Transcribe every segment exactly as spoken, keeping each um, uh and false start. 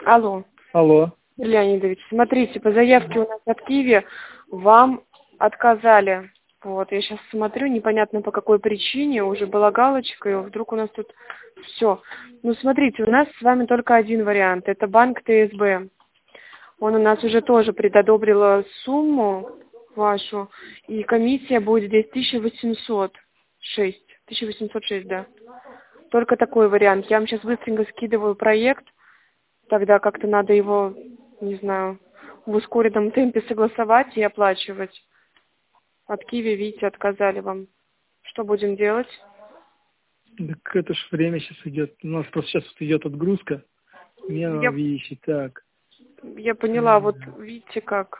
Алло. Алло. Леонидович, смотрите, по заявке у нас от Киви вам отказали. Вот, я сейчас смотрю, непонятно по какой причине, уже была галочка, и вдруг у нас тут все. Ну, смотрите, у нас с вами только один вариант, это банк ТСБ. Он у нас уже тоже предодобрил сумму вашу, и комиссия будет здесь тысяча восемьсот шесть. тысяча восемьсот шесть, да. Только такой вариант. Я вам сейчас быстренько скидываю проект, тогда как-то надо его, не знаю, в ускоренном темпе согласовать и оплачивать. От Киви, видите, отказали вам. Что будем делать? Так это ж время сейчас идет. У нас просто сейчас вот идет отгрузка. Мне Я, надо вещи. Так. я поняла, вот видите как.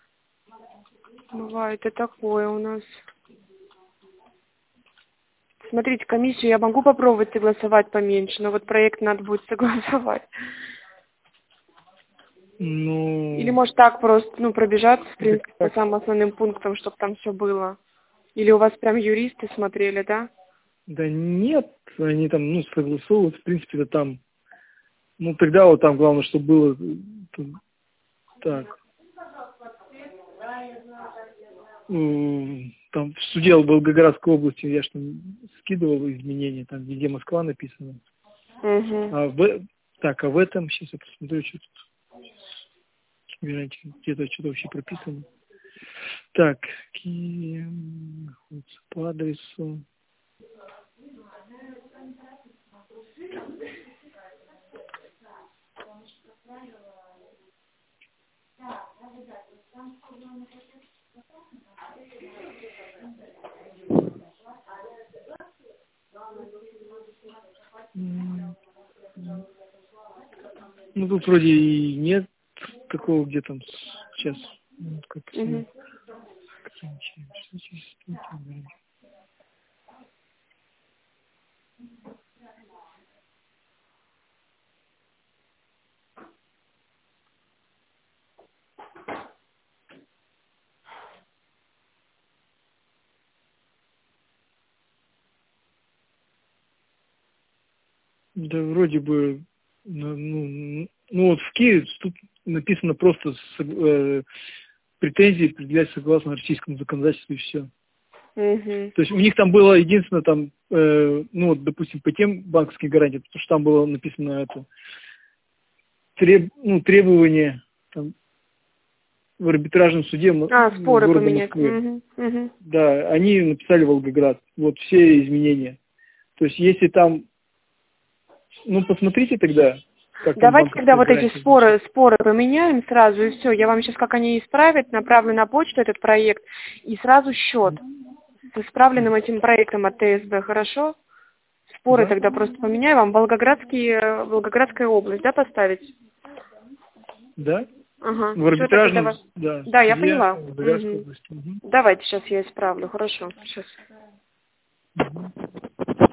Бывает и такое у нас. Смотрите, комиссию я могу попробовать согласовать поменьше, но вот проект надо будет согласовать. Ну... Или может так просто, ну, пробежаться, в принципе, по самым основным пунктам, чтобы там все было. Или у вас прям юристы смотрели, да? Да нет, они там, ну, согласовывают, в принципе, это там... Ну, тогда вот там главное, чтобы было... Так. Там в суде в Волгоградской области я же там скидывал изменения, там везде Москва написано. Угу. А в... Так, а в этом, сейчас я посмотрю, что тут... Где-то что-то вообще прописано. Так, кем... по адресу... Ну, тут вроде и нет такого, где там сейчас... Ну, как Угу. Да, вроде бы... Ну, ну, ну вот в Киеве тут написано просто с, э, претензии предъявлять согласно российскому законодательству и все. Угу. То есть у них там было единственное там, э, ну вот, допустим, по тем банковским гарантиям, потому что там было написано это, треб, ну, требования там, в арбитражном суде А, споры города поменять. Москвы. Угу. Угу. Да, они написали Волгоград. Вот все изменения. То есть если там, ну посмотрите тогда, как там Давайте тогда банковская вот эти гарантия. споры, споры поменяем сразу, и все. Я вам сейчас, как они исправят, направлю на почту этот проект, и сразу счет с исправленным этим проектом от ТСБ, хорошо? Споры Да? тогда просто поменяю вам. Волгоградский, э, Волгоградская область, да, поставить? Да? Ага. В Всё, тогда арбитражном, давай. да, Да, я суде поняла. Волгоградской Угу. области. Угу. Давайте сейчас я исправлю, хорошо. Сейчас. Угу.